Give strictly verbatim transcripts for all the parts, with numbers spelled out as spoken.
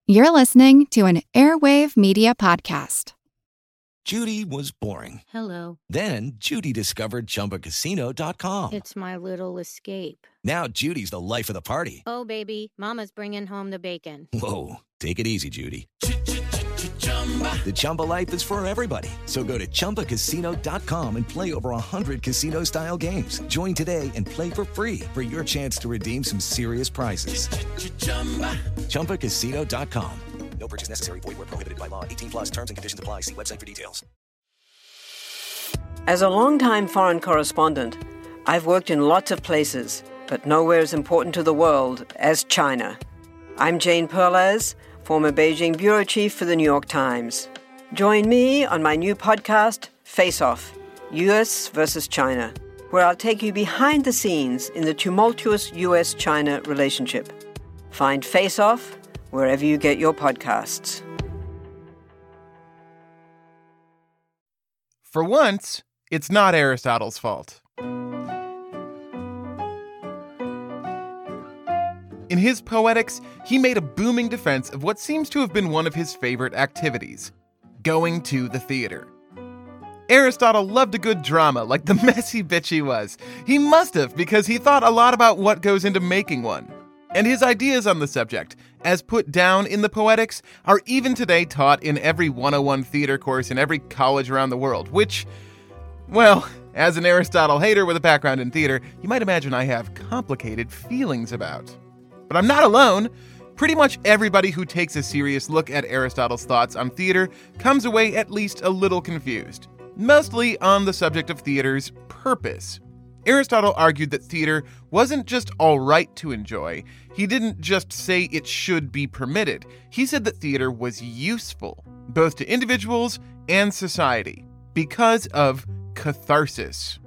You're listening to an Airwave Media Podcast. Judy was boring. Hello. Then Judy discovered Chumba Casino dot com. It's my little escape. Now Judy's the life of the party. Oh, baby, mama's bringing home the bacon. Whoa, take it easy, Judy. The Chumba life is for everybody. So go to Chumba Casino dot com and play over one hundred casino-style games. Join today and play for free for your chance to redeem some serious prizes. Chumba Casino dot com. No purchase necessary. Void where prohibited by law. eighteen plus terms and conditions apply. See website for details. As a longtime foreign correspondent, I've worked in lots of places, but nowhere as important to the world as China. I'm Jane Perlez, former Beijing bureau chief for the New York Times. Join me on my new podcast, Face Off, U S versus China, where I'll take you behind the scenes in the tumultuous U S China relationship. Find Face Off wherever you get your podcasts. For once, it's not Aristotle's fault. In his Poetics, he made a booming defense of what seems to have been one of his favorite activities, going to the theater. Aristotle loved a good drama, like the messy bitch he was. He must have, because he thought a lot about what goes into making one. And his ideas on the subject, as put down in the Poetics, are even today taught in every one oh one theater course in every college around the world, which, well, as an Aristotle hater with a background in theater, you might imagine I have complicated feelings about. But I'm not alone. Pretty much everybody who takes a serious look at Aristotle's thoughts on theater comes away at least a little confused, mostly on the subject of theater's purpose. Aristotle argued that theater wasn't just all right to enjoy. He didn't just say it should be permitted. He said that theater was useful, both to individuals and society, because of catharsis.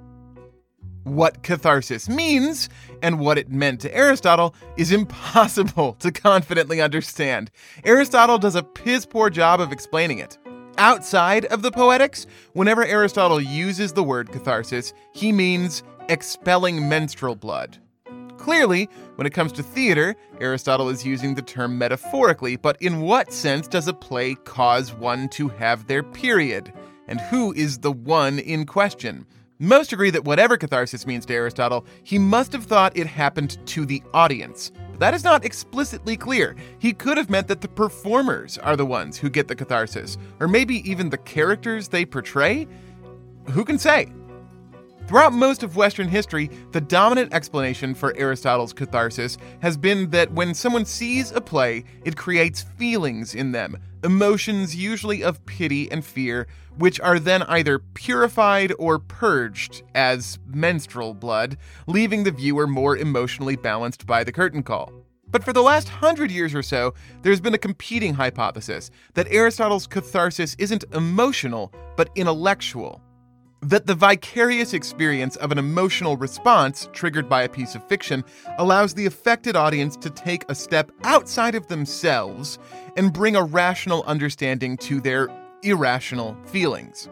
What catharsis means and what it meant to Aristotle is impossible to confidently understand. Aristotle does a piss-poor job of explaining it. Outside of the Poetics, whenever Aristotle uses the word catharsis, he means expelling menstrual blood. Clearly, when it comes to theater, Aristotle is using the term metaphorically, but in what sense does a play cause one to have their period? And who is the one in question? Most agree that whatever catharsis means to Aristotle, he must have thought it happened to the audience. But that is not explicitly clear. He could have meant that the performers are the ones who get the catharsis, or maybe even the characters they portray? Who can say? Throughout most of Western history, the dominant explanation for Aristotle's catharsis has been that when someone sees a play, it creates feelings in them, emotions usually of pity and fear, which are then either purified or purged as menstrual blood, leaving the viewer more emotionally balanced by the curtain call. But for the last hundred years or so, there's been a competing hypothesis that Aristotle's catharsis isn't emotional, but intellectual. That the vicarious experience of an emotional response triggered by a piece of fiction allows the affected audience to take a step outside of themselves and bring a rational understanding to their irrational feelings.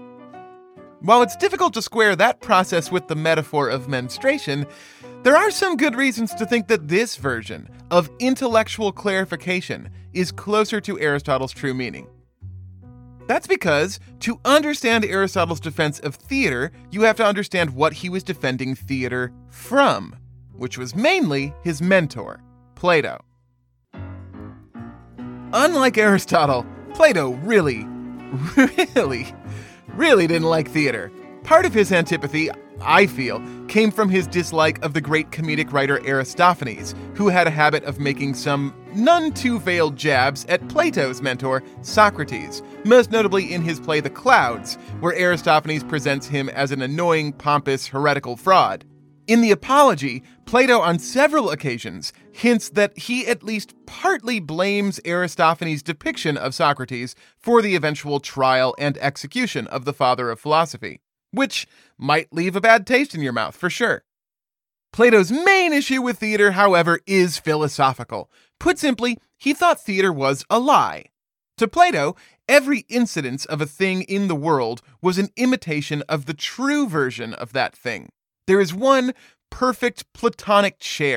While it's difficult to square that process with the metaphor of menstruation, there are some good reasons to think that this version of intellectual clarification is closer to Aristotle's true meaning. That's because, to understand Aristotle's defense of theater, you have to understand what he was defending theater from, which was mainly his mentor, Plato. Unlike Aristotle, Plato really, really, really didn't like theater. Part of his antipathy, I feel, came from his dislike of the great comedic writer Aristophanes, who had a habit of making some none too veiled jabs at Plato's mentor, Socrates, most notably in his play The Clouds, where Aristophanes presents him as an annoying, pompous, heretical fraud. In the Apology, Plato on several occasions hints that he at least partly blames Aristophanes' depiction of Socrates for the eventual trial and execution of the father of philosophy, which might leave a bad taste in your mouth for sure. Plato's main issue with theater, however, is philosophical. Put simply, he thought theater was a lie. To Plato, every incidence of a thing in the world was an imitation of the true version of that thing. There is one perfect Platonic chair,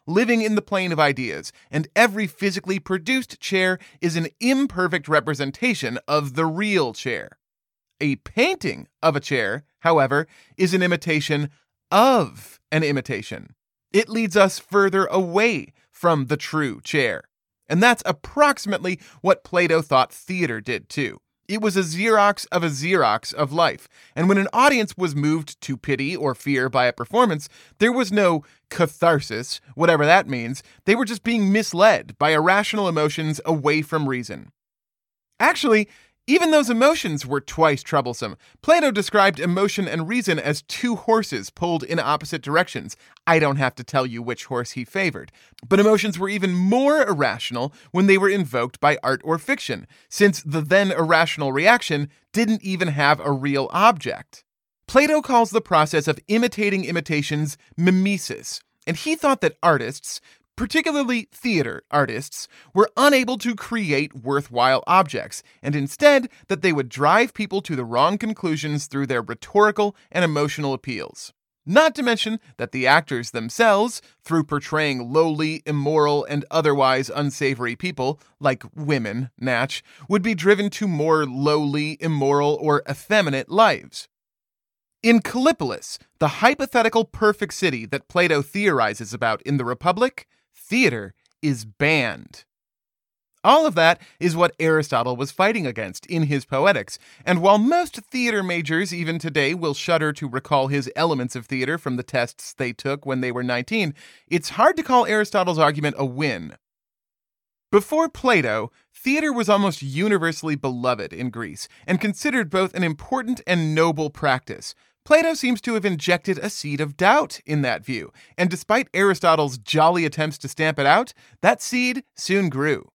living in the plane of ideas, and every physically produced chair is an imperfect representation of the real chair. A painting of a chair, however, is an imitation of an imitation. It leads us further away from the true chair. And that's approximately what Plato thought theater did too. It was a Xerox of a Xerox of life. And when an audience was moved to pity or fear by a performance, there was no catharsis, whatever that means. They were just being misled by irrational emotions away from reason. Actually, even those emotions were twice troublesome. Plato described emotion and reason as two horses pulled in opposite directions. I don't have to tell you which horse he favored. But emotions were even more irrational when they were invoked by art or fiction, since the then irrational reaction didn't even have a real object. Plato calls the process of imitating imitations mimesis, and he thought that artists, particularly theater artists, were unable to create worthwhile objects, and instead that they would drive people to the wrong conclusions through their rhetorical and emotional appeals. Not to mention that the actors themselves, through portraying lowly, immoral, and otherwise unsavory people, like women, Natch, would be driven to more lowly, immoral, or effeminate lives. In Callipolis, the hypothetical perfect city that Plato theorizes about in the Republic, theater is banned. All of that is what Aristotle was fighting against in his Poetics, and while most theater majors even today will shudder to recall his Elements of Theater from the tests they took when they were nineteen, it's hard to call Aristotle's argument a win. Before Plato, theater was almost universally beloved in Greece, and considered both an important and noble practice. Plato seems to have injected a seed of doubt in that view, and despite Aristotle's jolly attempts to stamp it out, that seed soon grew.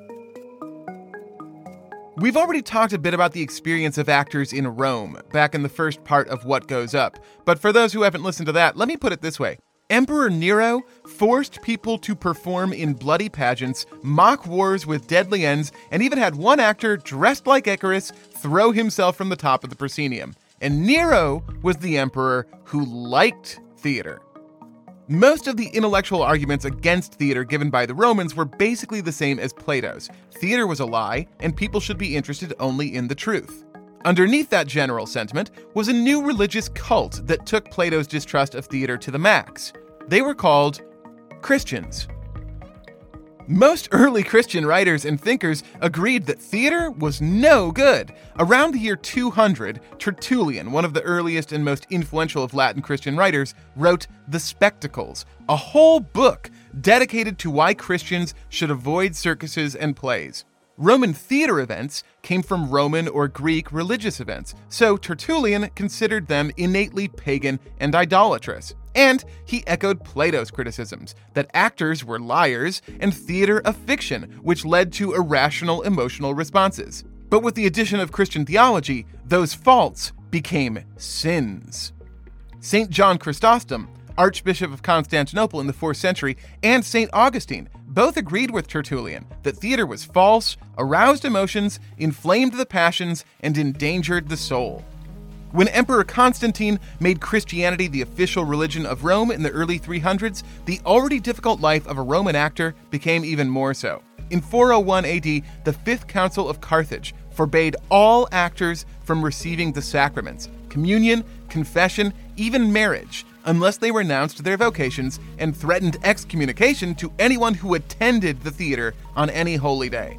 We've already talked a bit about the experience of actors in Rome, back in the first part of What Goes Up, but for those who haven't listened to that, let me put it this way. Emperor Nero forced people to perform in bloody pageants, mock wars with deadly ends, and even had one actor dressed like Icarus throw himself from the top of the proscenium. And Nero was the emperor who liked theater. Most of the intellectual arguments against theater given by the Romans were basically the same as Plato's. Theater was a lie, and people should be interested only in the truth. Underneath that general sentiment was a new religious cult that took Plato's distrust of theater to the max. They were called Christians. Most early Christian writers and thinkers agreed that theater was no good. Around the year two hundred, Tertullian, one of the earliest and most influential of Latin Christian writers, wrote The Spectacles, a whole book dedicated to why Christians should avoid circuses and plays. Roman theater events came from Roman or Greek religious events, so Tertullian considered them innately pagan and idolatrous. And he echoed Plato's criticisms that actors were liars and theater a fiction, which led to irrational emotional responses. But with the addition of Christian theology, those faults became sins. Saint John Chrysostom, Archbishop of Constantinople in the fourth century, and Saint Augustine both agreed with Tertullian that theater was false, aroused emotions, inflamed the passions, and endangered the soul. When Emperor Constantine made Christianity the official religion of Rome in the early three hundreds, the already difficult life of a Roman actor became even more so. In four oh one A D, the Fifth Council of Carthage forbade all actors from receiving the sacraments, communion, confession, even marriage, unless they renounced their vocations and threatened excommunication to anyone who attended the theater on any holy day.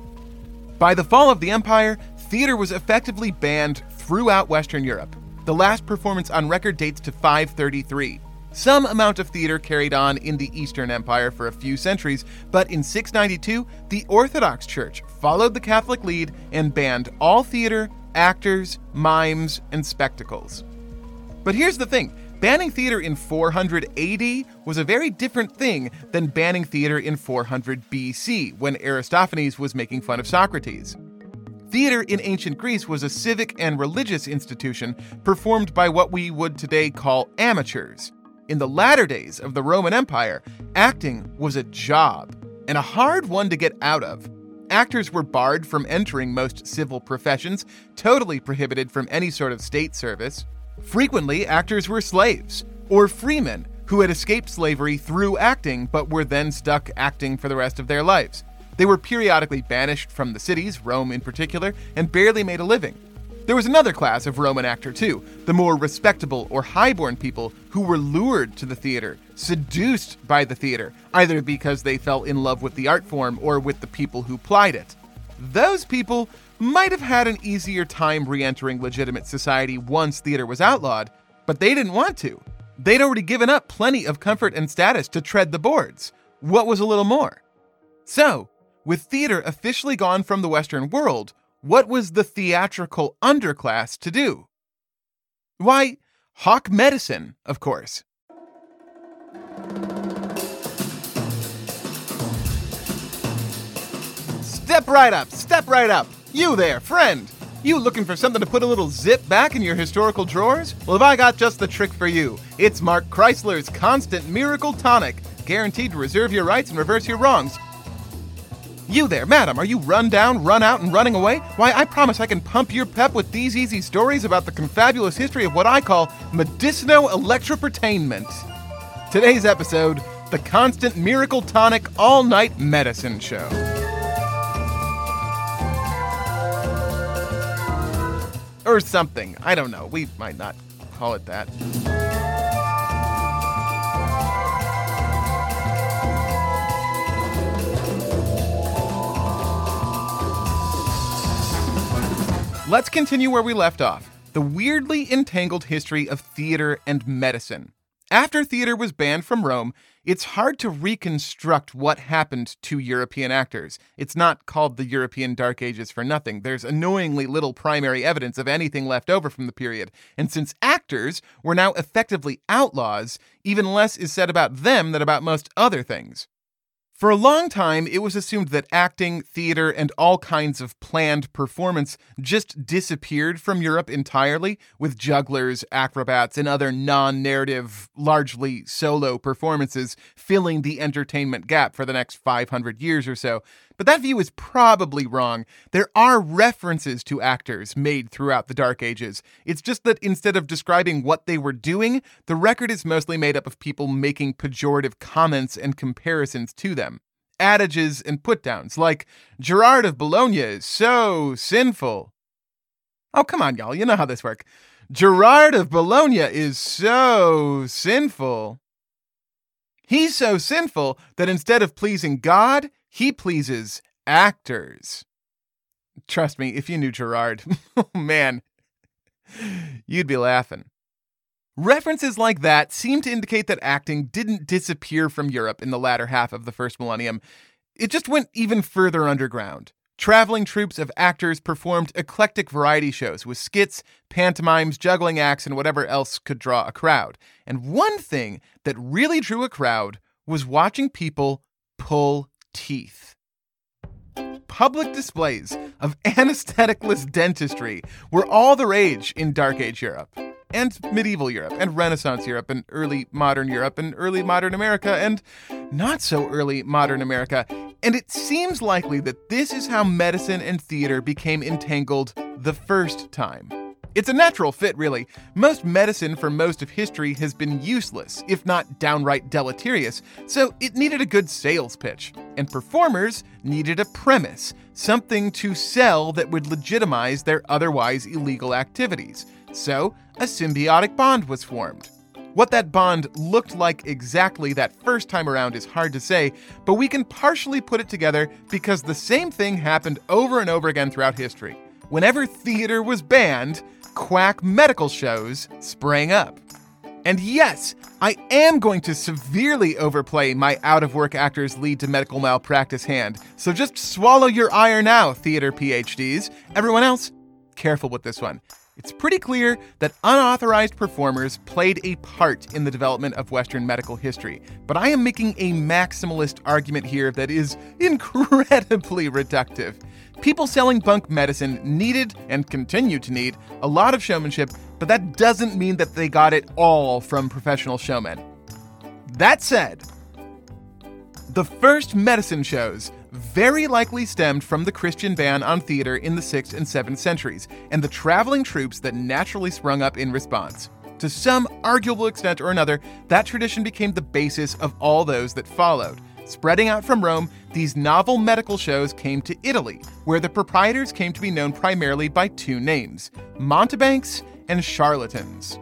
By the fall of the empire, theater was effectively banned throughout Western Europe. The last performance on record dates to five thirty-three. Some amount of theater carried on in the Eastern Empire for a few centuries, but in six ninety-two, the Orthodox Church followed the Catholic lead and banned all theater, actors, mimes, and spectacles. But here's the thing. Banning theater in four hundred A D was a very different thing than banning theater in four hundred B C, when Aristophanes was making fun of Socrates. Theater in ancient Greece was a civic and religious institution performed by what we would today call amateurs. In the latter days of the Roman Empire, acting was a job, and a hard one to get out of. Actors were barred from entering most civil professions, totally prohibited from any sort of state service. Frequently, actors were slaves, or freemen, who had escaped slavery through acting but were then stuck acting for the rest of their lives. They were periodically banished from the cities, Rome in particular, and barely made a living. There was another class of Roman actor too, the more respectable or highborn people who were lured to the theater, seduced by the theater, either because they fell in love with the art form or with the people who plied it. Those people might have had an easier time re-entering legitimate society once theater was outlawed, but they didn't want to. They'd already given up plenty of comfort and status to tread the boards. What was a little more? So, with theater officially gone from the Western world, what was the theatrical underclass to do? Why, hawk medicine, of course. Step right up, step right up. You there, friend. You looking for something to put a little zip back in your historical drawers? Well, have I got just the trick for you. It's Mark Chrysler's Constant Miracle Tonic, guaranteed to reserve your rights and reverse your wrongs. You there, madam, are you run down, run out, and running away? Why, I promise I can pump your pep with these easy stories about the confabulous history of what I call medicino-electropertainment. Today's episode, the Constant Miracle Tonic All-Night Medicine Show. Or something. I don't know. We might not call it that. Let's continue where we left off. The weirdly entangled history of theater and medicine. After theater was banned from Rome, it's hard to reconstruct what happened to European actors. It's not called the European Dark Ages for nothing. There's annoyingly little primary evidence of anything left over from the period. And since actors were now effectively outlaws, even less is said about them than about most other things. For a long time, it was assumed that acting, theater, and all kinds of planned performance just disappeared from Europe entirely, with jugglers, acrobats, and other non-narrative, largely solo performances filling the entertainment gap for the next five hundred years or so. But that view is probably wrong. There are references to actors made throughout the Dark Ages. It's just that instead of describing what they were doing, the record is mostly made up of people making pejorative comments and comparisons to them. Adages and put-downs, like, Gerard of Bologna is so sinful. Oh, come on, y'all. You know how this works. Gerard of Bologna is so sinful. He's so sinful that instead of pleasing God, he pleases actors. Trust me, if you knew Gerard, oh man, you'd be laughing. References like that seem to indicate that acting didn't disappear from Europe in the latter half of the first millennium. It just went even further underground. Traveling troupes of actors performed eclectic variety shows with skits, pantomimes, juggling acts, and whatever else could draw a crowd. And one thing that really drew a crowd was watching people pull teeth. Public displays of anestheticless dentistry were all the rage in Dark Age Europe, and medieval Europe, and Renaissance Europe, and early modern Europe, and early modern America, and not so early modern America. And it seems likely that this is how medicine and theater became entangled the first time. It's a natural fit, really. Most medicine for most of history has been useless, if not downright deleterious, so it needed a good sales pitch. And performers needed a premise, something to sell that would legitimize their otherwise illegal activities. So, a symbiotic bond was formed. What that bond looked like exactly that first time around is hard to say, but we can partially put it together because the same thing happened over and over again throughout history. Whenever theater was banned, quack medical shows sprang up. And yes, I am going to severely overplay my out-of-work actors lead to medical malpractice hand, so just swallow your ire now, theater P H Ds. Everyone else, careful with this one. It's pretty clear that unauthorized performers played a part in the development of Western medical history, but I am making a maximalist argument here that is incredibly reductive. People selling bunk medicine needed, and continue to need, a lot of showmanship, but that doesn't mean that they got it all from professional showmen. That said, the first medicine shows very likely stemmed from the Christian ban on theater in the sixth and seventh centuries, and the traveling troupes that naturally sprung up in response. To some arguable extent or another, that tradition became the basis of all those that followed. Spreading out from Rome, these novel medical shows came to Italy, where the proprietors came to be known primarily by two names, mountebanks and charlatans.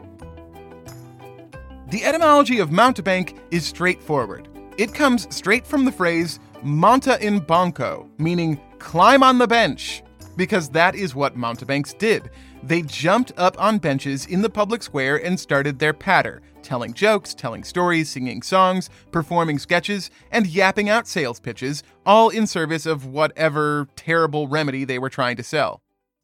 The etymology of mountebank is straightforward. It comes straight from the phrase monta in banco, meaning climb on the bench, because that is what mountebanks did. They jumped up on benches in the public square and started their patter, telling jokes, telling stories, singing songs, performing sketches, and yapping out sales pitches, all in service of whatever terrible remedy they were trying to sell.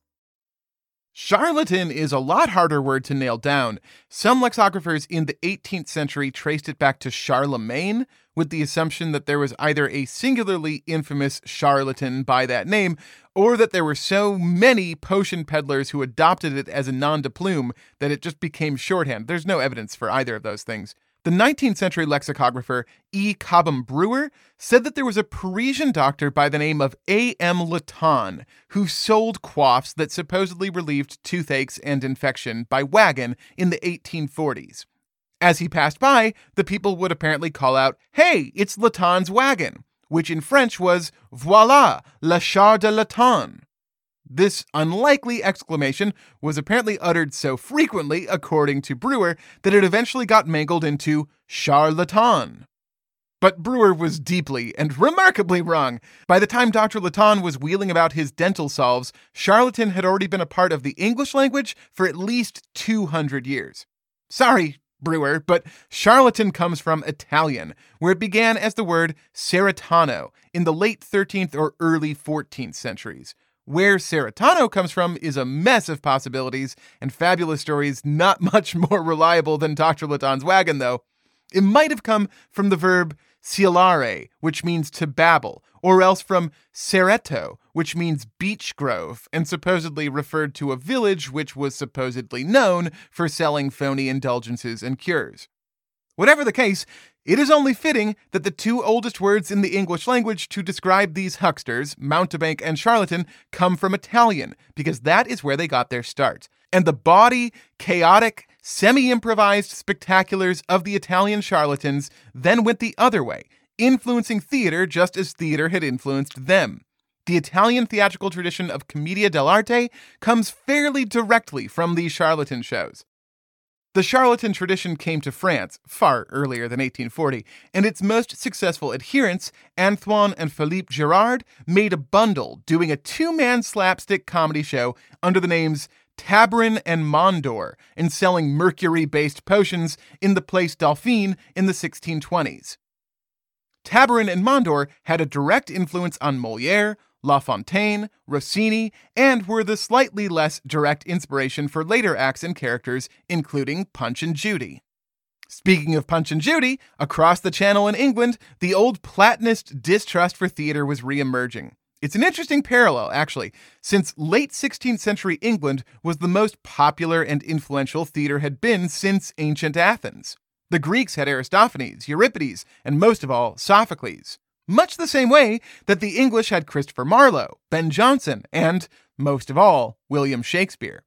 Charlatan is a lot harder word to nail down. Some lexicographers in the eighteenth century traced it back to Charlemagne, with the assumption that there was either a singularly infamous charlatan by that name, or that there were so many potion peddlers who adopted it as a nom de plume that it just became shorthand. There's no evidence for either of those things. The nineteenth century lexicographer E. Cobham Brewer said that there was a Parisian doctor by the name of A M Laton who sold quaffs that supposedly relieved toothaches and infection by wagon in the eighteen forties. As he passed by, the people would apparently call out, "Hey, it's Laton's wagon," which in French was "Voilà, la char de Laton." This unlikely exclamation was apparently uttered so frequently, according to Brewer, that it eventually got mangled into charlatan. But Brewer was deeply and remarkably wrong. By the time Doctor Laton was wheeling about his dental solves, charlatan had already been a part of the English language for at least two hundred years. Sorry, Brewer, but charlatan comes from Italian, where it began as the word seretano in the late thirteenth or early fourteenth centuries. Where seretano comes from is a mess of possibilities and fabulous stories not much more reliable than Doctor Laton's wagon, though. It might have come from the verb silare, which means to babble, or else from sereto, which means beech grove, and supposedly referred to a village which was supposedly known for selling phony indulgences and cures. Whatever the case, it is only fitting that the two oldest words in the English language to describe these hucksters, mountebank and charlatan, come from Italian, because that is where they got their start. And the bawdy, chaotic, semi-improvised spectaculars of the Italian charlatans then went the other way, influencing theater just as theater had influenced them. The Italian theatrical tradition of commedia dell'arte comes fairly directly from these charlatan shows. The charlatan tradition came to France far earlier than eighteen forty, and its most successful adherents, Antoine and Philippe Girard, made a bundle doing a two-man slapstick comedy show under the names Tabarin and Mondor and selling mercury-based potions in the Place Dauphine in the sixteen twenties. Tabarin and Mondor had a direct influence on Molière, La Fontaine, Rossini, and were the slightly less direct inspiration for later acts and characters, including Punch and Judy. Speaking of Punch and Judy, across the channel in England, the old Platonist distrust for theater was re-emerging. It's an interesting parallel, actually, since late sixteenth century England was the most popular and influential theater had been since ancient Athens. The Greeks had Aristophanes, Euripides, and most of all, Sophocles. Much the same way that the English had Christopher Marlowe, Ben Jonson, and, most of all, William Shakespeare.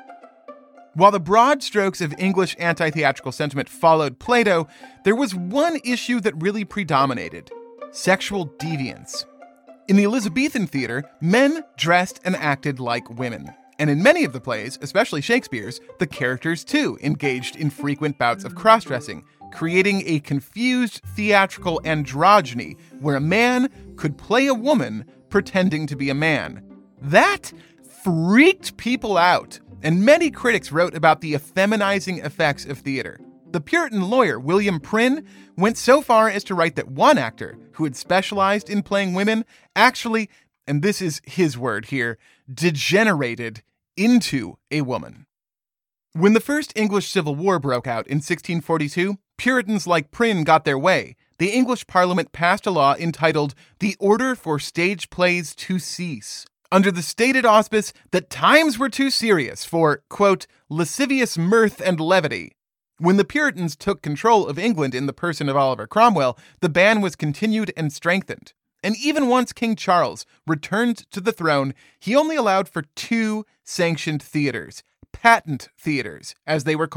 While the broad strokes of English anti-theatrical sentiment followed Plato, there was one issue that really predominated: sexual deviance. In the Elizabethan theater, men dressed and acted like women. And in many of the plays, especially Shakespeare's, the characters too engaged in frequent bouts of cross-dressing, creating a confused theatrical androgyny where a man could play a woman pretending to be a man. That freaked people out, and many critics wrote about the effeminizing effects of theater. The Puritan lawyer William Prynne went so far as to write that one actor who had specialized in playing women actually, and this is his word here, degenerated into a woman. When the First English Civil War broke out in sixteen forty-two, Puritans like Prynne got their way. The English Parliament passed a law entitled The Order for Stage Plays to Cease, under the stated auspice that times were too serious for, quote, lascivious mirth and levity. When the Puritans took control of England in the person of Oliver Cromwell, the ban was continued and strengthened. And even once King Charles returned to the throne, he only allowed for two sanctioned theaters, patent theaters, as they were called,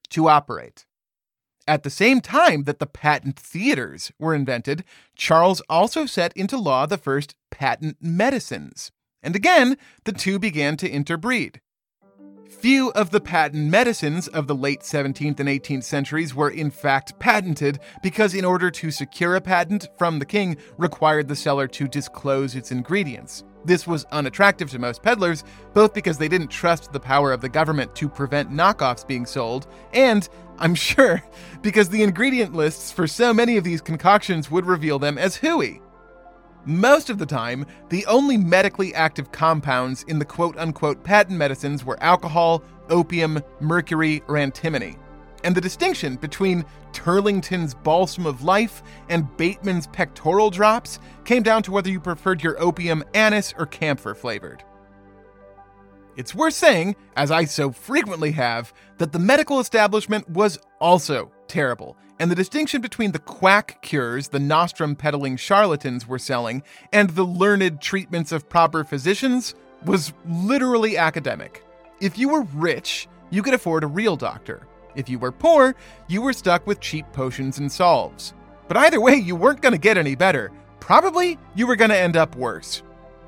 to operate. At the same time that the patent theaters were invented, Charles also set into law the first patent medicines. And again, the two began to interbreed. Few of the patent medicines of the late seventeenth and eighteenth centuries were in fact patented because in order to secure a patent from the king required the seller to disclose its ingredients. This was unattractive to most peddlers, both because they didn't trust the power of the government to prevent knockoffs being sold, and, I'm sure, because the ingredient lists for so many of these concoctions would reveal them as hooey. Most of the time, the only medically active compounds in the quote-unquote patent medicines were alcohol, opium, mercury, or antimony. And the distinction between Turlington's Balsam of Life and Bateman's Pectoral Drops came down to whether you preferred your opium anise or camphor flavored. It's worth saying, as I so frequently have, that the medical establishment was also terrible, and the distinction between the quack cures the nostrum-peddling charlatans were selling and the learned treatments of proper physicians was literally academic. If you were rich, you could afford a real doctor. If you were poor, you were stuck with cheap potions and salves. But either way, you weren't going to get any better. Probably, you were going to end up worse.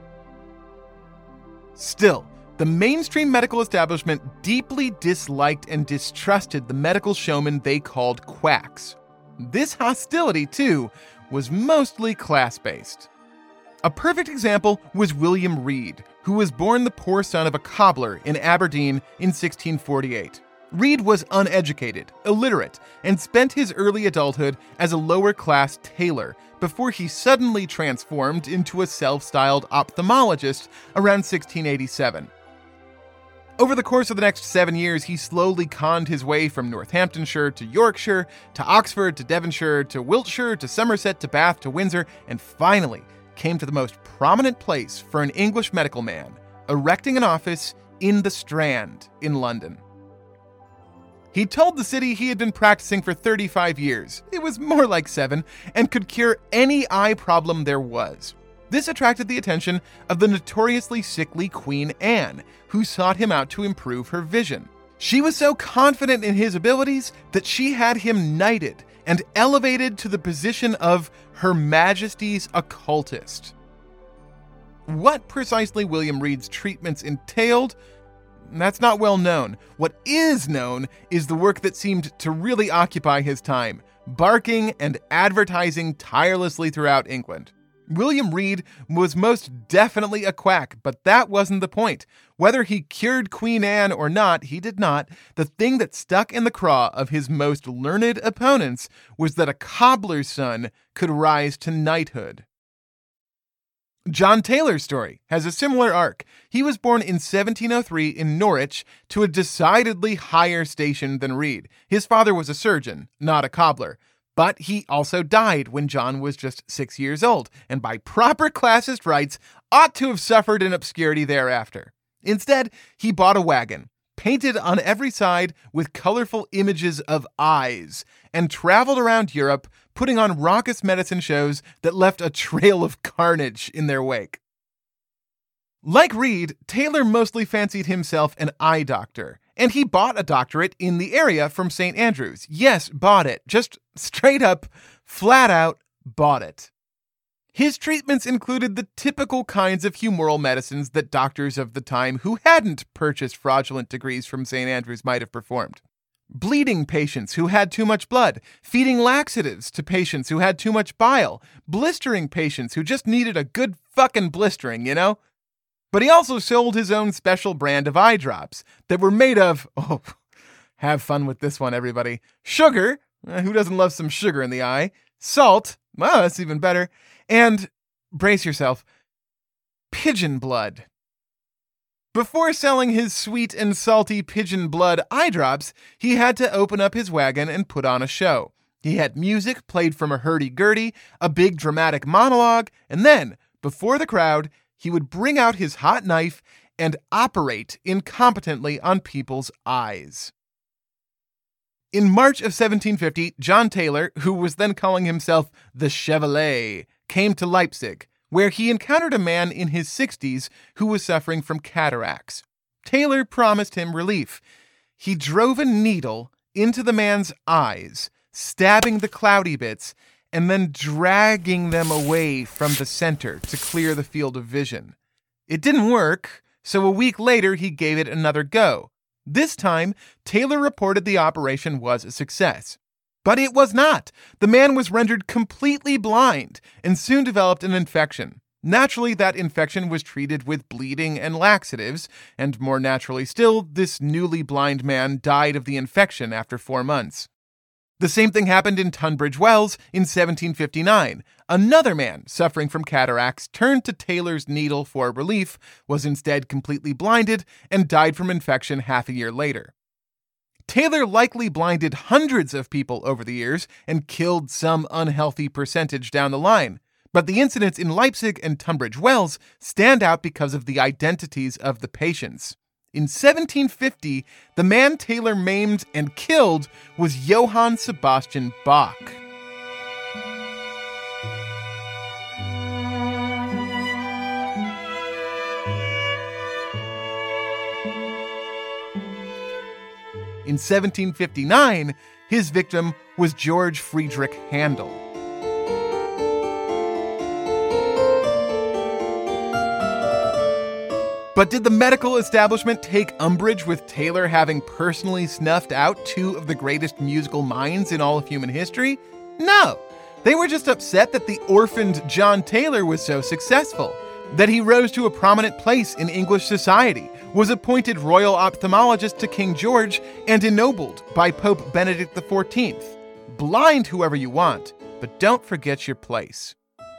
Still, the mainstream medical establishment deeply disliked and distrusted the medical showmen they called quacks. This hostility, too, was mostly class-based. A perfect example was William Reed, who was born the poor son of a cobbler in Aberdeen in sixteen forty-eight. Reed was uneducated, illiterate, and spent his early adulthood as a lower-class tailor before he suddenly transformed into a self-styled ophthalmologist around sixteen eighty-seven. Over the course of the next seven years, he slowly conned his way from Northamptonshire to Yorkshire, to Oxford, to Devonshire, to Wiltshire, to Somerset, to Bath, to Windsor, and finally came to the most prominent place for an English medical man, erecting an office in the Strand in London. He told the city he had been practicing for thirty-five years, it was more like seven, and could cure any eye problem there was. This attracted the attention of the notoriously sickly Queen Anne, who sought him out to improve her vision. She was so confident in his abilities that she had him knighted and elevated to the position of Her Majesty's occultist. What precisely William Reed's treatments entailed, that's not well known. What is known is the work that seemed to really occupy his time, barking and advertising tirelessly throughout England. William Reed was most definitely a quack, but that wasn't the point. Whether he cured Queen Anne or not, he did not. The thing that stuck in the craw of his most learned opponents was that a cobbler's son could rise to knighthood. John Taylor's story has a similar arc. He was born in seventeen oh three in Norwich to a decidedly higher station than Reed. His father was a surgeon, not a cobbler. But he also died when John was just six years old, and by proper classist rights, ought to have suffered in obscurity thereafter. Instead, he bought a wagon, painted on every side with colorful images of eyes, and traveled around Europe, putting on raucous medicine shows that left a trail of carnage in their wake. Like Reed, Taylor mostly fancied himself an eye doctor, and he bought a doctorate in the area from Saint Andrews. Yes, bought it. Just straight up, flat out, bought it. His treatments included the typical kinds of humoral medicines that doctors of the time who hadn't purchased fraudulent degrees from Saint Andrews might have performed. Bleeding patients who had too much blood, feeding laxatives to patients who had too much bile, blistering patients who just needed a good fucking blistering, you know? But he also sold his own special brand of eye drops that were made of, oh, have fun with this one, everybody, sugar, uh, who doesn't love some sugar in the eye, salt, well, that's even better, and, brace yourself, pigeon blood. Before selling his sweet and salty pigeon blood eye drops, he had to open up his wagon and put on a show. He had music played from a hurdy-gurdy, a big dramatic monologue, and then, before the crowd, he would bring out his hot knife and operate incompetently on people's eyes. In March of seventeen fifty, John Taylor, who was then calling himself the Chevalier, came to Leipzig, where he encountered a man in his sixties who was suffering from cataracts. Taylor promised him relief. He drove a needle into the man's eyes, stabbing the cloudy bits, and then dragging them away from the center to clear the field of vision. It didn't work, so a week later he gave it another go. This time, Taylor reported the operation was a success. But it was not. The man was rendered completely blind and soon developed an infection. Naturally, that infection was treated with bleeding and laxatives, and more naturally still, this newly blind man died of the infection after four months. The same thing happened in Tunbridge Wells in seventeen fifty-nine. Another man suffering from cataracts turned to Taylor's needle for relief, was instead completely blinded, and died from infection half a year later. Taylor likely blinded hundreds of people over the years and killed some unhealthy percentage down the line. But the incidents in Leipzig and Tunbridge Wells stand out because of the identities of the patients. In seventeen fifty, the man Taylor maimed and killed was Johann Sebastian Bach. In seventeen fifty-nine, his victim was George Friedrich Handel. But did the medical establishment take umbrage with Taylor having personally snuffed out two of the greatest musical minds in all of human history? No. They were just upset that the orphaned John Taylor was so successful, that he rose to a prominent place in English society, was appointed royal ophthalmologist to King George, and ennobled by Pope Benedict the fourteenth. Blind whoever you want, but don't forget your place.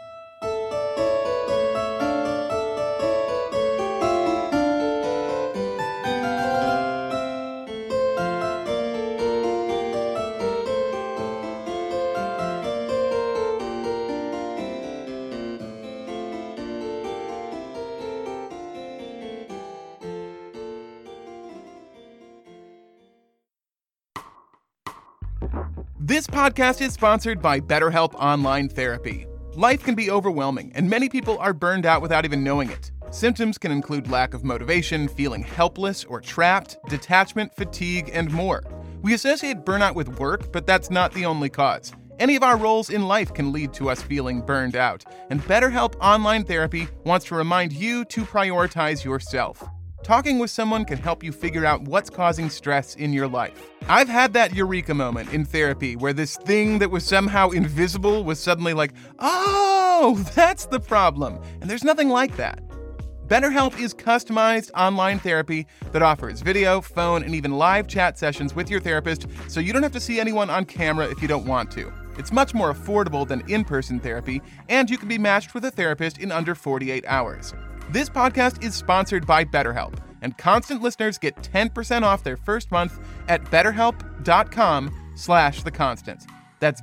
This podcast is sponsored by BetterHelp Online Therapy. Life can be overwhelming, and many people are burned out without even knowing it. Symptoms can include lack of motivation, feeling helpless or trapped, detachment, fatigue, and more. We associate burnout with work, but that's not the only cause. Any of our roles in life can lead to us feeling burned out, and BetterHelp Online Therapy wants to remind you to prioritize yourself. Talking with someone can help you figure out what's causing stress in your life. I've had that eureka moment in therapy where this thing that was somehow invisible was suddenly like, oh, that's the problem. And there's nothing like that. BetterHelp is customized online therapy that offers video, phone, and even live chat sessions with your therapist, so you don't have to see anyone on camera if you don't want to. It's much more affordable than in-person therapy, and you can be matched with a therapist in under forty-eight hours. This podcast is sponsored by BetterHelp, and Constant listeners get ten percent off their first month at betterhelp.com slash the constant. That's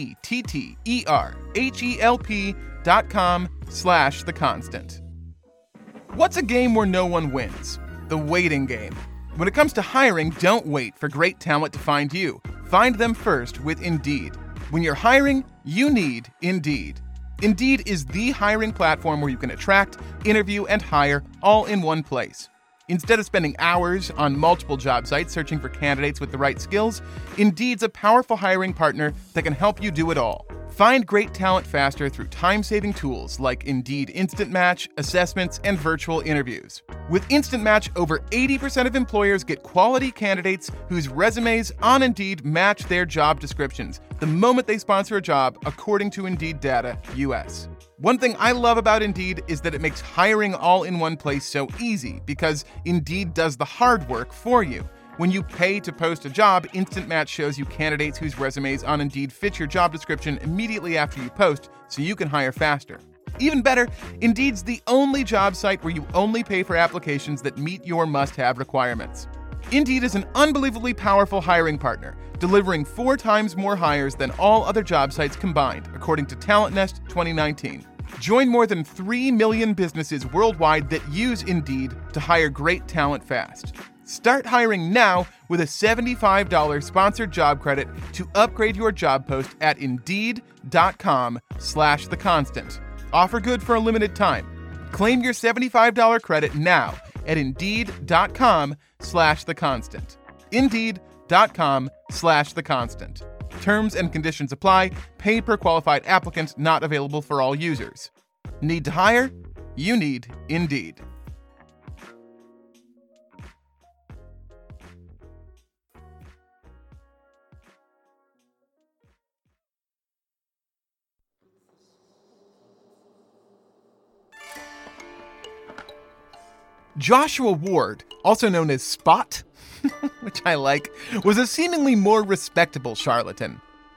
B-E-T-T-E-R-H-E-L-P dot com slash the constant. What's a game where no one wins? The waiting game. When it comes to hiring, don't wait for great talent to find you. Find them first with Indeed. When you're hiring, you need Indeed. Indeed is the hiring platform where you can attract, interview, and hire all in one place. Instead of spending hours on multiple job sites searching for candidates with the right skills, Indeed's a powerful hiring partner that can help you do it all. Find great talent faster through time-saving tools like Indeed Instant Match, assessments, and virtual interviews. With Instant Match, over eighty percent of employers get quality candidates whose resumes on Indeed match their job descriptions the moment they sponsor a job, according to Indeed Data U S. One thing I love about Indeed is that it makes hiring all in one place so easy because Indeed does the hard work for you. When you pay to post a job, Instant Match shows you candidates whose resumes on Indeed fit your job description immediately after you post, so you can hire faster. Even better, Indeed's the only job site where you only pay for applications that meet your must-have requirements. Indeed is an unbelievably powerful hiring partner, delivering four times more hires than all other job sites combined, according to Talent Nest twenty nineteen. Join more than three million businesses worldwide that use Indeed to hire great talent fast. Start hiring now with a seventy-five dollars sponsored job credit to upgrade your job post at Indeed.com slash the constant. Offer good for a limited time. Claim your seventy-five dollars credit now at Indeed.com slash the constant. Indeed.com dot-com slash the constant. Terms and conditions apply. Pay per qualified applicant. Not available for all users. Need to hire? You need Indeed. Joshua Ward, also known as Spot, which I like, was a seemingly more respectable charlatan.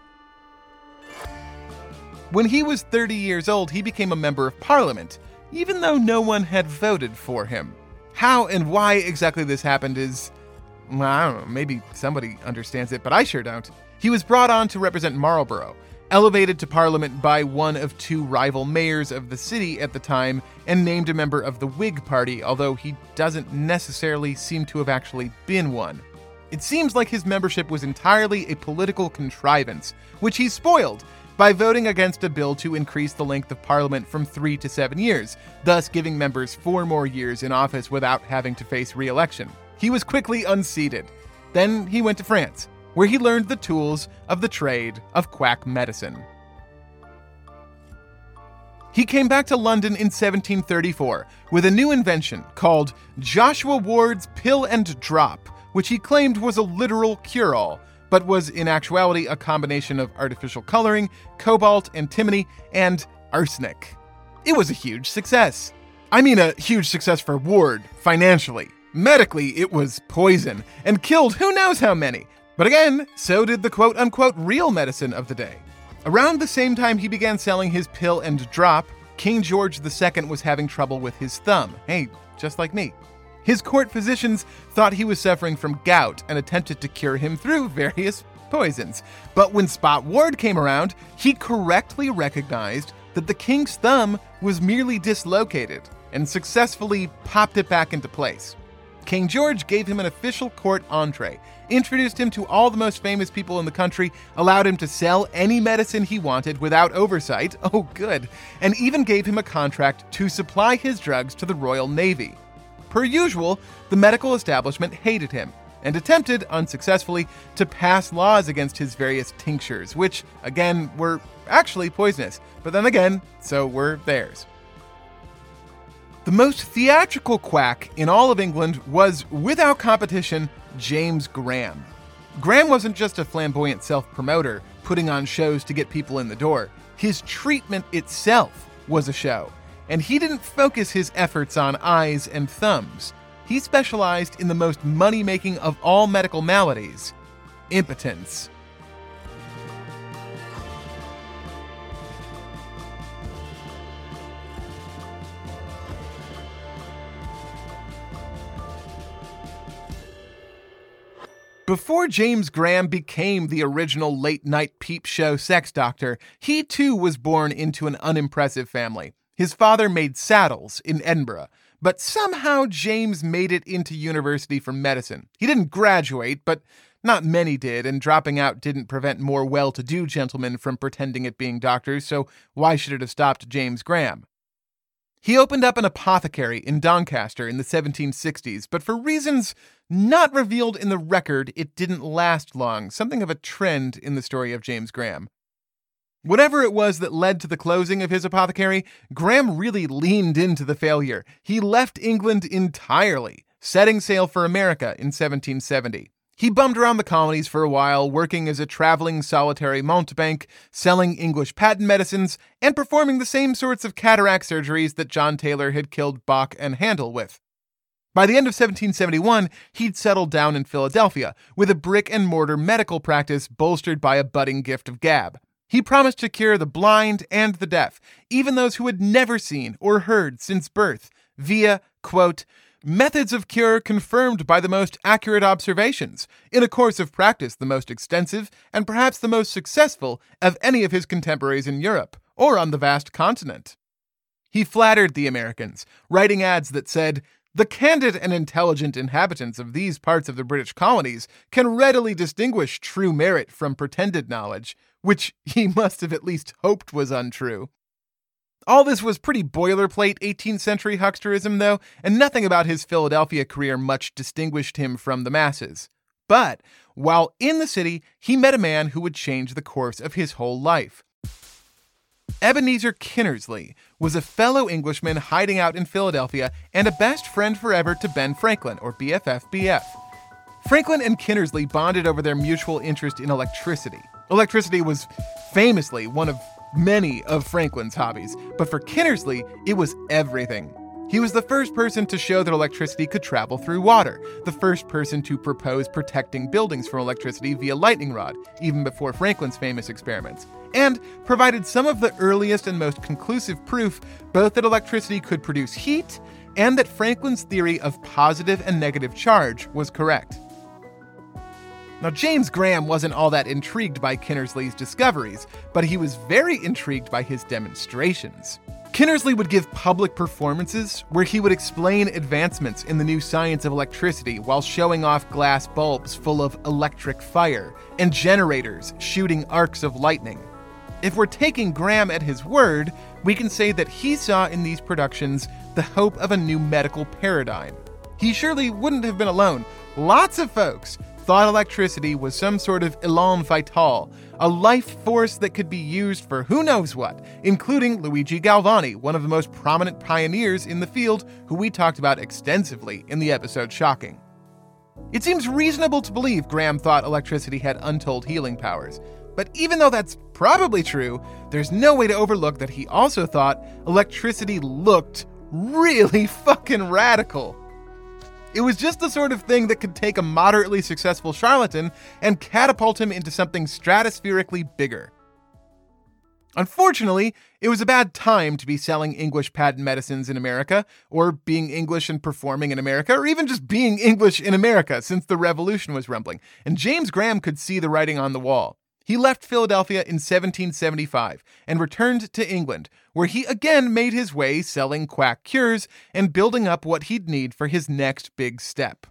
When he was thirty years old, he became a member of parliament, even though no one had voted for him. How and why exactly this happened is, well, I don't know, maybe somebody understands it, but I sure don't. He was brought on to represent Marlborough, elevated to parliament by one of two rival mayors of the city at the time, and named a member of the Whig Party, although he doesn't necessarily seem to have actually been one. It seems like his membership was entirely a political contrivance, which he spoiled by voting against a bill to increase the length of parliament from three to seven years, thus giving members four more years in office without having to face re-election. He was quickly unseated. Then he went to France, where he learned the tools of the trade of quack medicine. He came back to London in seventeen thirty-four with a new invention called Joshua Ward's Pill and Drop, which he claimed was a literal cure-all, but was in actuality a combination of artificial coloring, cobalt, antimony, and arsenic. It was a huge success. I mean a huge success for Ward, financially. Medically, it was poison, and killed who knows how many. But again, so did the quote-unquote real medicine of the day. Around the same time he began selling his pill and drop, King George the Second was having trouble with his thumb. Hey, just like me. His court physicians thought he was suffering from gout and attempted to cure him through various poisons. But when Spot Ward came around, he correctly recognized that the king's thumb was merely dislocated and successfully popped it back into place. King George gave him an official court entree, introduced him to all the most famous people in the country, allowed him to sell any medicine he wanted without oversight, oh good, and even gave him a contract to supply his drugs to the Royal Navy. Per usual, the medical establishment hated him and attempted, unsuccessfully, to pass laws against his various tinctures, which, again, were actually poisonous, but then again, so were theirs. The most theatrical quack in all of England was, without competition, James Graham. Graham wasn't just a flamboyant self-promoter, putting on shows to get people in the door. His treatment itself was a show, and he didn't focus his efforts on eyes and thumbs. He specialized in the most money-making of all medical maladies, impotence. Before James Graham became the original late-night peep show sex doctor, he too was born into an unimpressive family. His father made saddles in Edinburgh, but somehow James made it into university for medicine. He didn't graduate, but not many did, and dropping out didn't prevent more well-to-do gentlemen from pretending at being doctors, so why should it have stopped James Graham? He opened up an apothecary in Doncaster in the seventeen sixties, but for reasons not revealed in the record, it didn't last long, something of a trend in the story of James Graham. Whatever it was that led to the closing of his apothecary, Graham really leaned into the failure. He left England entirely, setting sail for America in seventeen seventy. He bummed around the colonies for a while, working as a traveling solitary mountebank, selling English patent medicines, and performing the same sorts of cataract surgeries that John Taylor had killed Bach and Handel with. By the end of seventeen seventy-one, he'd settled down in Philadelphia, with a brick-and-mortar medical practice bolstered by a budding gift of gab. He promised to cure the blind and the deaf, even those who had never seen or heard since birth, via, quote, methods of cure confirmed by the most accurate observations, in a course of practice the most extensive and perhaps the most successful of any of his contemporaries in Europe, or on the vast continent. He flattered the Americans, writing ads that said, "The candid and intelligent inhabitants of these parts of the British colonies can readily distinguish true merit from pretended knowledge," which he must have at least hoped was untrue. All this was pretty boilerplate eighteenth century hucksterism, though, and nothing about his Philadelphia career much distinguished him from the masses. But while in the city, he met a man who would change the course of his whole life. Ebenezer Kinnersley was a fellow Englishman hiding out in Philadelphia and a best friend forever to Ben Franklin, or B F F B F. Franklin and Kinnersley bonded over their mutual interest in electricity. Electricity was famously one of many of Franklin's hobbies, but for Kinnersley, it was everything. He was the first person to show that electricity could travel through water, the first person to propose protecting buildings from electricity via lightning rod, even before Franklin's famous experiments, and provided some of the earliest and most conclusive proof both that electricity could produce heat and that Franklin's theory of positive and negative charge was correct. Now, James Graham wasn't all that intrigued by Kinnersley's discoveries, but he was very intrigued by his demonstrations. Kinnersley would give public performances where he would explain advancements in the new science of electricity while showing off glass bulbs full of electric fire and generators shooting arcs of lightning. If we're taking Graham at his word, we can say that he saw in these productions the hope of a new medical paradigm. He surely wouldn't have been alone. Lots of folks thought electricity was some sort of élan vital, a life force that could be used for who knows what, including Luigi Galvani, one of the most prominent pioneers in the field who we talked about extensively in the episode Shocking. It seems reasonable to believe Graham thought electricity had untold healing powers, but even though that's probably true, there's no way to overlook that he also thought electricity looked really fucking radical. It was just the sort of thing that could take a moderately successful charlatan and catapult him into something stratospherically bigger. Unfortunately, it was a bad time to be selling English patent medicines in America, or being English and performing in America, or even just being English in America since the Revolution was rumbling, and James Graham could see the writing on the wall. He left Philadelphia in seventeen seventy-five and returned to England, where he again made his way selling quack cures and building up what he'd need for his next big step.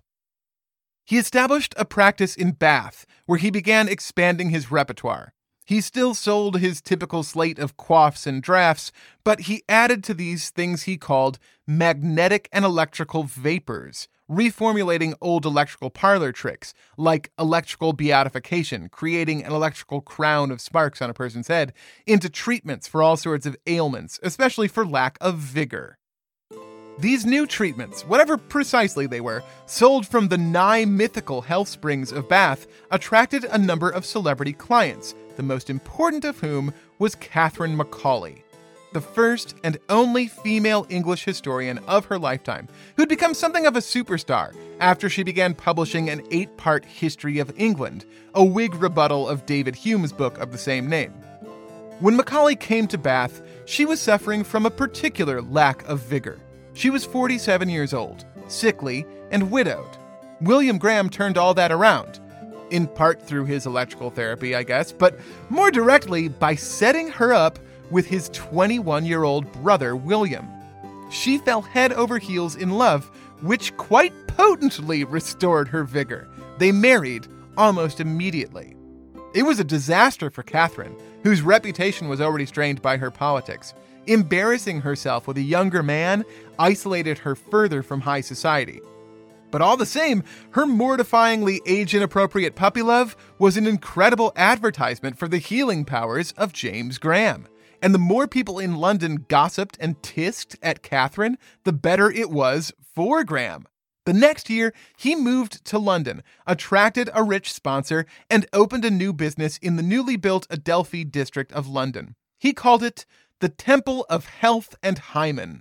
He established a practice in Bath, where he began expanding his repertoire. He still sold his typical slate of quaffs and drafts, but he added to these things he called magnetic and electrical vapors, reformulating old electrical parlor tricks, like electrical beatification, creating an electrical crown of sparks on a person's head, into treatments for all sorts of ailments, especially for lack of vigor. These new treatments, whatever precisely they were, sold from the nigh-mythical health springs of Bath, attracted a number of celebrity clients, the most important of whom was Catherine Macaulay, the first and only female English historian of her lifetime, who'd become something of a superstar after she began publishing an eight-part history of England, a Whig rebuttal of David Hume's book of the same name. When Macaulay came to Bath, she was suffering from a particular lack of vigor. She was forty-seven years old, sickly, and widowed. William Graham turned all that around, in part through his electrical therapy, I guess, but more directly by setting her up with his twenty-one-year-old brother, William. She fell head over heels in love, which quite potently restored her vigor. They married almost immediately. It was a disaster for Catherine, whose reputation was already strained by her politics. Embarrassing herself with a younger man isolated her further from high society. But all the same, her mortifyingly age-inappropriate puppy love was an incredible advertisement for the healing powers of James Graham. And the more people in London gossiped and tisked at Catherine, the better it was for Graham. The next year, he moved to London, attracted a rich sponsor, and opened a new business in the newly built Adelphi district of London. He called it the Temple of Health and Hymen.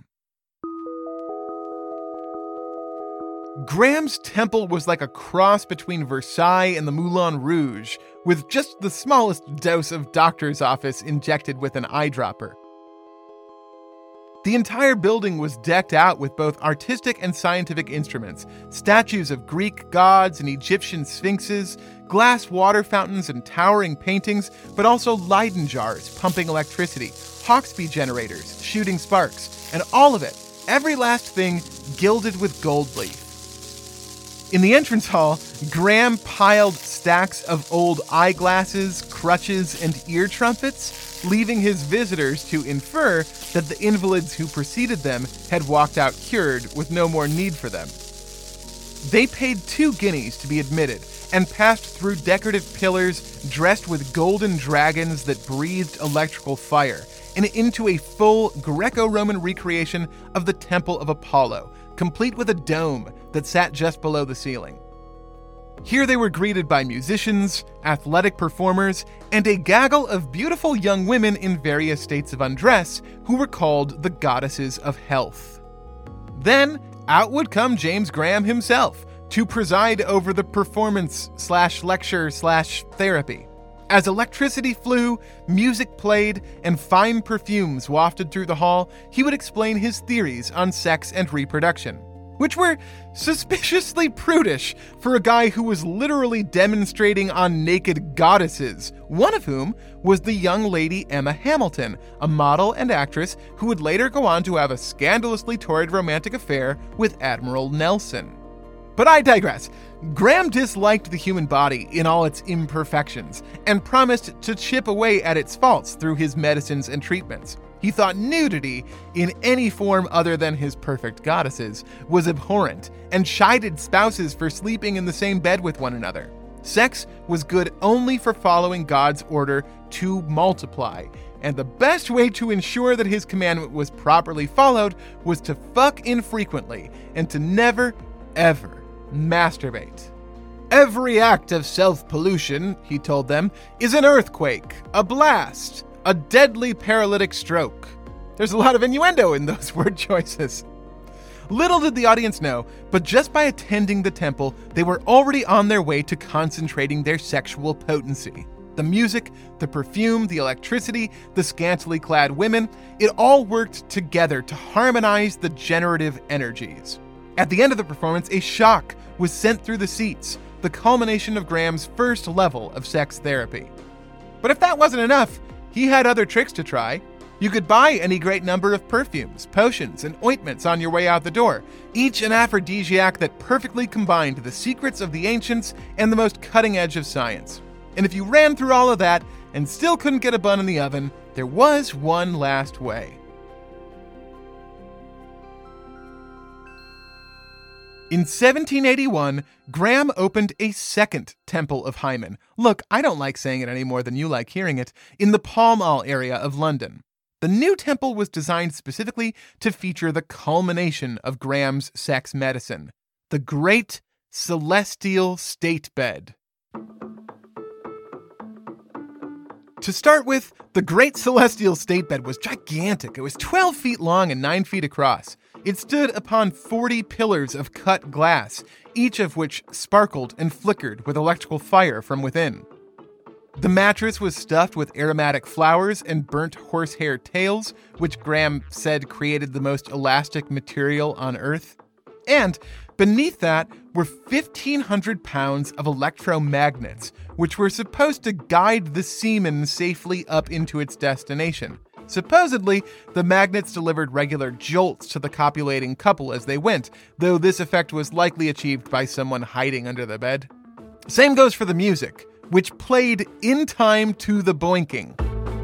Graham's temple was like a cross between Versailles and the Moulin Rouge, with just the smallest dose of doctor's office injected with an eyedropper. The entire building was decked out with both artistic and scientific instruments, statues of Greek gods and Egyptian sphinxes, glass water fountains and towering paintings, but also Leyden jars pumping electricity, Hawksby generators shooting sparks, and all of it, every last thing, gilded with gold leaf. In the entrance hall, Graham piled stacks of old eyeglasses, crutches, and ear trumpets, leaving his visitors to infer that the invalids who preceded them had walked out cured with no more need for them. They paid two guineas to be admitted, and passed through decorative pillars dressed with golden dragons that breathed electrical fire, and into a full Greco-Roman recreation of the Temple of Apollo, complete with a dome that sat just below the ceiling. Here they were greeted by musicians, athletic performers, and a gaggle of beautiful young women in various states of undress who were called the goddesses of health. Then, out would come James Graham himself to preside over the performance slash lecture slash therapy. As electricity flew, music played, and fine perfumes wafted through the hall, he would explain his theories on sex and reproduction, which were suspiciously prudish for a guy who was literally demonstrating on naked goddesses, one of whom was the young lady Emma Hamilton, a model and actress who would later go on to have a scandalously torrid romantic affair with Admiral Nelson. But I digress. Graham disliked the human body in all its imperfections and promised to chip away at its faults through his medicines and treatments. He thought nudity, in any form other than his perfect goddesses, was abhorrent, and chided spouses for sleeping in the same bed with one another. Sex was good only for following God's order to multiply, and the best way to ensure that his commandment was properly followed was to fuck infrequently and to never, ever masturbate. Every act of self-pollution, he told them, is an earthquake, a blast, a deadly paralytic stroke. There's a lot of innuendo in those word choices. Little did the audience know, but just by attending the temple, they were already on their way to concentrating their sexual potency. The music, the perfume, the electricity, the scantily clad women, it all worked together to harmonize the generative energies. At the end of the performance, a shock was sent through the seats, the culmination of Graham's first level of sex therapy. But if that wasn't enough, he had other tricks to try. You could buy any great number of perfumes, potions, and ointments on your way out the door, each an aphrodisiac that perfectly combined the secrets of the ancients and the most cutting edge of science. And if you ran through all of that and still couldn't get a bun in the oven, there was one last way. In seventeen eighty-one, Graham opened a second Temple of Hymen. Look, I don't like saying it any more than you like hearing it, in the Pall Mall area of London. The new temple was designed specifically to feature the culmination of Graham's sex medicine, the Great Celestial State Bed. To start with, the Great Celestial State Bed was gigantic. It was twelve feet long and nine feet across. It stood upon forty pillars of cut glass, each of which sparkled and flickered with electrical fire from within. The mattress was stuffed with aromatic flowers and burnt horsehair tails, which Graham said created the most elastic material on Earth. And beneath that were fifteen hundred pounds of electromagnets, which were supposed to guide the semen safely up into its destination. Supposedly, the magnets delivered regular jolts to the copulating couple as they went, though this effect was likely achieved by someone hiding under the bed. Same goes for the music, which played in time to the boinking.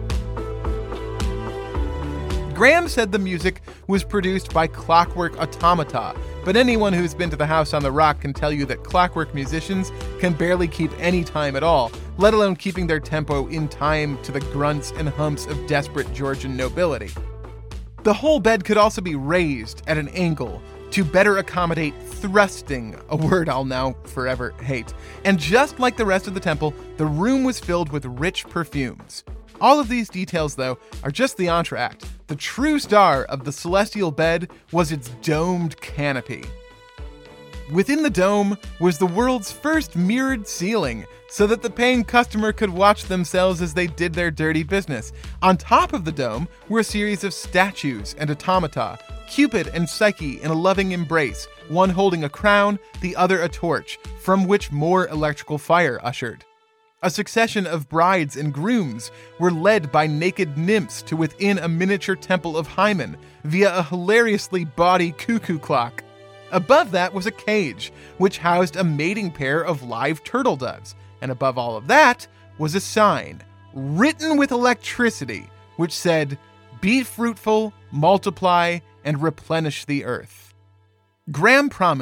Graham said the music was produced by Clockwork Automata, but anyone who's been to the House on the Rock can tell you that Clockwork musicians can barely keep any time at all, let alone keeping their tempo in time to the grunts and humps of desperate Georgian nobility. The whole bed could also be raised at an angle to better accommodate thrusting, a word I'll now forever hate. And just like the rest of the temple, the room was filled with rich perfumes. All of these details, though, are just the entr'acte. The true star of the celestial bed was its domed canopy. Within the dome was the world's first mirrored ceiling, so that the paying customer could watch themselves as they did their dirty business. On top of the dome were a series of statues and automata, Cupid and Psyche in a loving embrace, one holding a crown, the other a torch, from which more electrical fire ushered. A succession of brides and grooms were led by naked nymphs to within a miniature temple of Hymen via a hilariously bawdy cuckoo clock. Above that was a cage, which housed a mating pair of live turtle doves. And above all of that was a sign, written with electricity, which said, "Be fruitful, multiply, and replenish the earth." Graham promised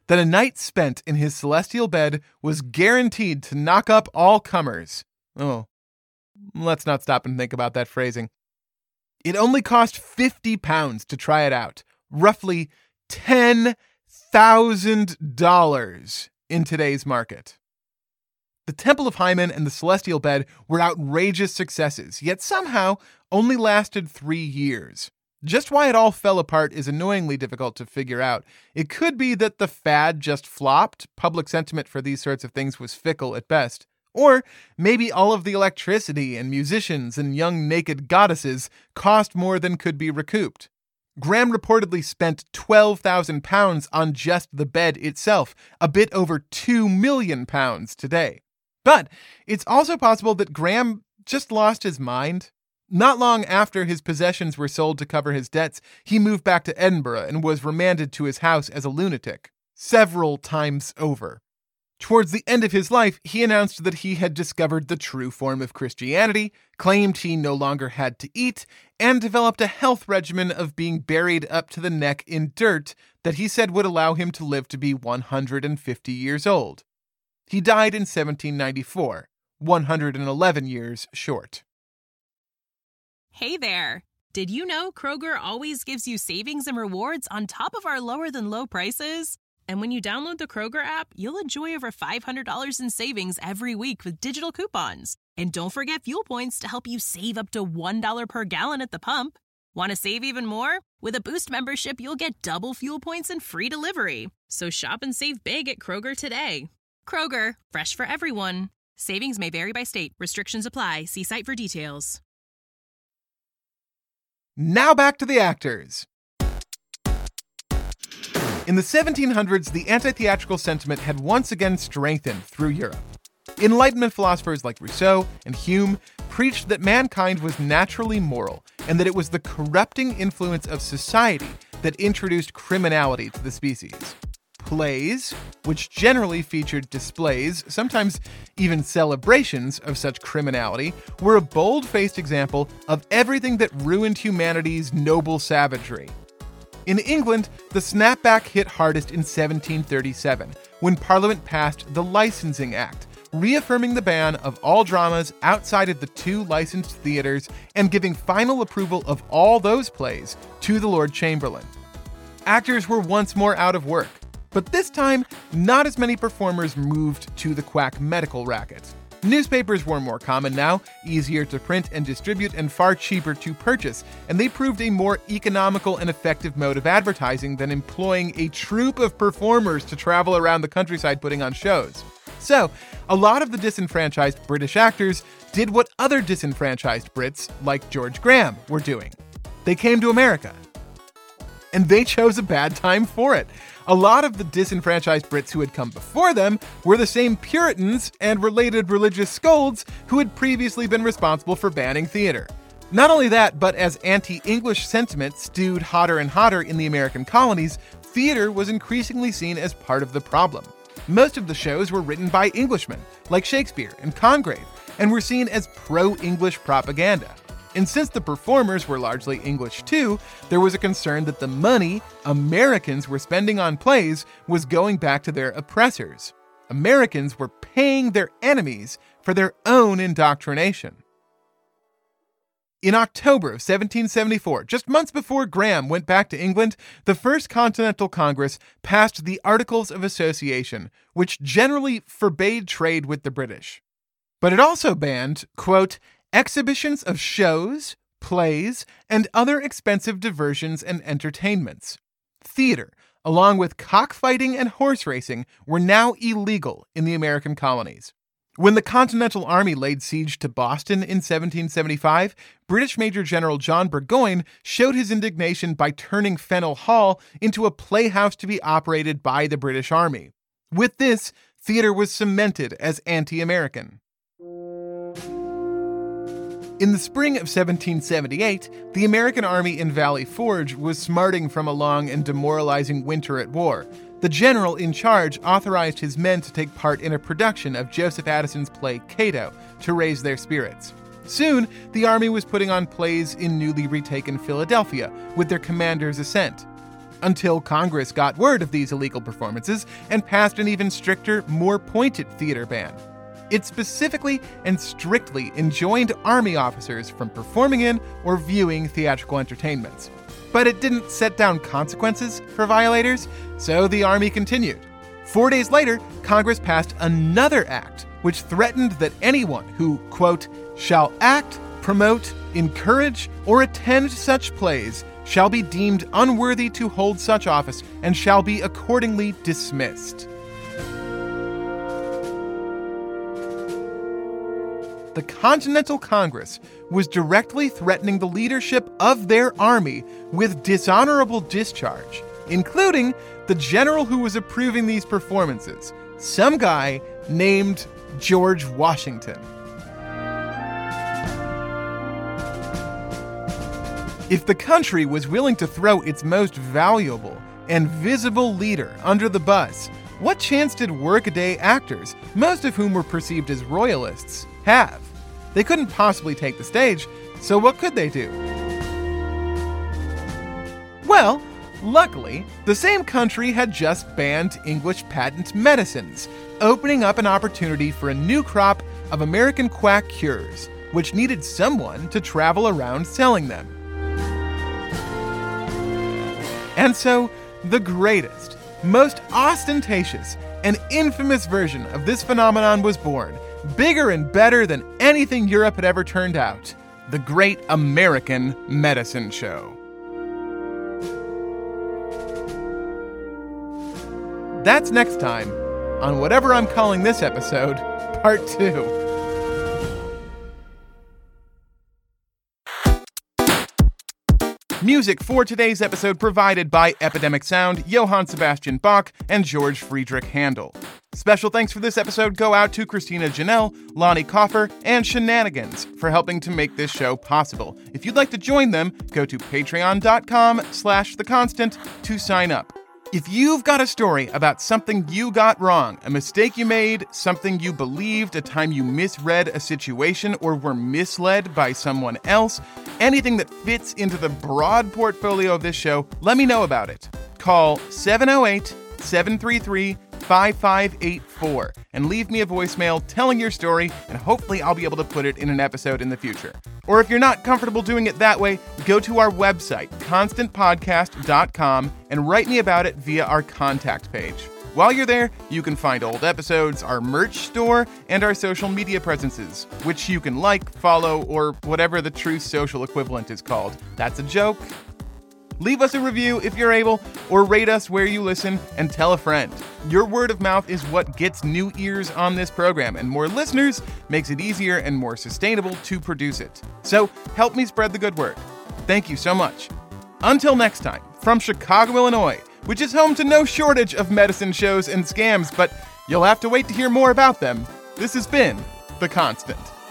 that a night spent in his celestial bed was guaranteed to knock up all comers. Oh, let's not stop and think about that phrasing. It only cost fifty pounds to try it out, roughly ten thousand dollars in today's market. The Temple of Hymen and the Celestial Bed were outrageous successes, yet somehow only lasted three years. Just why it all fell apart is annoyingly difficult to figure out. It could be that the fad just flopped, public sentiment for these sorts of things was fickle at best. Or maybe all of the electricity and musicians and young naked goddesses cost more than could be recouped. Graham reportedly spent twelve thousand pounds on just the bed itself, a bit over two million pounds today. But it's also possible that Graham just lost his mind. Not long after his possessions were sold to cover his debts, he moved back to Edinburgh and was remanded to his house as a lunatic, several times over. Towards the end of his life, he announced that he had discovered the true form of Christianity, claimed he no longer had to eat, and developed a health regimen of being buried up to the neck in dirt that he said would allow him to live to be one hundred fifty years old. He died in seventeen ninety-four, one hundred eleven years short. Hey there! Did you know Kroger always gives you savings and rewards on top of our lower-than-low prices? And when you download the Kroger app, you'll enjoy over five hundred dollars in savings every week with digital coupons. And don't forget fuel points to help you save up to one dollar per gallon at the pump. Want to save even more? With a Boost membership, you'll get double fuel points and free delivery. So shop and save big at Kroger today. Kroger, fresh for everyone. Savings may vary by state. Restrictions apply. See site for details. Now back to the actors. In the seventeen hundreds, the anti-theatrical sentiment had once again strengthened through Europe. Enlightenment philosophers like Rousseau and Hume preached that mankind was naturally moral and that it was the corrupting influence of society that introduced criminality to the species. Plays, which generally featured displays, sometimes even celebrations of such criminality, were a bold-faced example of everything that ruined humanity's noble savagery. In England, the snapback hit hardest in seventeen thirty-seven, when Parliament passed the Licensing Act, reaffirming the ban of all dramas outside of the two licensed theaters and giving final approval of all those plays to the Lord Chamberlain. Actors were once more out of work, but this time, not as many performers moved to the quack medical racket. Newspapers were more common now, easier to print and distribute, and far cheaper to purchase, and they proved a more economical and effective mode of advertising than employing a troupe of performers to travel around the countryside putting on shows. So, a lot of the disenfranchised British actors did what other disenfranchised Brits, like George Graham, were doing. They came to America. And they chose a bad time for it. A lot of the disenfranchised Brits who had come before them were the same Puritans and related religious scolds who had previously been responsible for banning theater. Not only that, but as anti-English sentiment stewed hotter and hotter in the American colonies, theater was increasingly seen as part of the problem. Most of the shows were written by Englishmen, like Shakespeare and Congreve, and were seen as pro-English propaganda. And since the performers were largely English too, there was a concern that the money Americans were spending on plays was going back to their oppressors. Americans were paying their enemies for their own indoctrination. In October of seventeen seventy-four, just months before Graham went back to England, the First Continental Congress passed the Articles of Association, which generally forbade trade with the British. But it also banned, quote, exhibitions of shows, plays, and other expensive diversions and entertainments. Theater, along with cockfighting and horse racing, were now illegal in the American colonies. When the Continental Army laid siege to Boston in seventeen seventy-five, British Major General John Burgoyne showed his indignation by turning Faneuil Hall into a playhouse to be operated by the British Army. With this, theater was cemented as anti-American. In the spring of seventeen seventy-eight, the American army in Valley Forge was smarting from a long and demoralizing winter at war. The general in charge authorized his men to take part in a production of Joseph Addison's play Cato to raise their spirits. Soon, the army was putting on plays in newly retaken Philadelphia with their commander's assent. until Congress got word of these illegal performances and passed an even stricter, more pointed theater ban. It specifically and strictly enjoined Army officers from performing in or viewing theatrical entertainments. But it didn't set down consequences for violators, so the Army continued. Four days later, Congress passed another act which threatened that anyone who, quote, shall act, promote, encourage, or attend such plays shall be deemed unworthy to hold such office and shall be accordingly dismissed. The Continental Congress was directly threatening the leadership of their army with dishonorable discharge, including the general who was approving these performances, some guy named George Washington. If the country was willing to throw its most valuable and visible leader under the bus, what chance did workaday actors, most of whom were perceived as royalists, have? They couldn't possibly take the stage, so what could they do? Well, luckily, the same country had just banned English patent medicines, opening up an opportunity for a new crop of American quack cures, which needed someone to travel around selling them. And so, the greatest, most ostentatious, and infamous version of this phenomenon was born, bigger and better than anything Europe had ever turned out: the Great American Medicine Show. That's next time on whatever I'm calling this episode, Part two. Music for today's episode provided by Epidemic Sound, Johann Sebastian Bach, and George Friedrich Handel. Special thanks for this episode go out to Christina Janelle, Lonnie Coffer, and Shenanigans for helping to make this show possible. If you'd like to join them, go to patreon.com slash the constant to sign up. If you've got a story about something you got wrong, a mistake you made, something you believed, a time you misread a situation or were misled by someone else, anything that fits into the broad portfolio of this show, let me know about it. Call seven oh eight, seven three three, five five eight four and leave me a voicemail telling your story, and hopefully I'll be able to put it in an episode in the future. Or if you're not comfortable doing it that way, go to our website, constant podcast dot com, and write me about it via our contact page. While you're there, you can find old episodes, our merch store, and our social media presences, which you can like, follow, or whatever the true social equivalent is called. That's a joke. Leave us a review if you're able, or rate us where you listen, and tell a friend. Your word of mouth is what gets new ears on this program, and more listeners makes it easier and more sustainable to produce it. So help me spread the good word. Thank you so much. Until next time, from Chicago, Illinois, which is home to no shortage of medicine shows and scams, but you'll have to wait to hear more about them, this has been The Constant.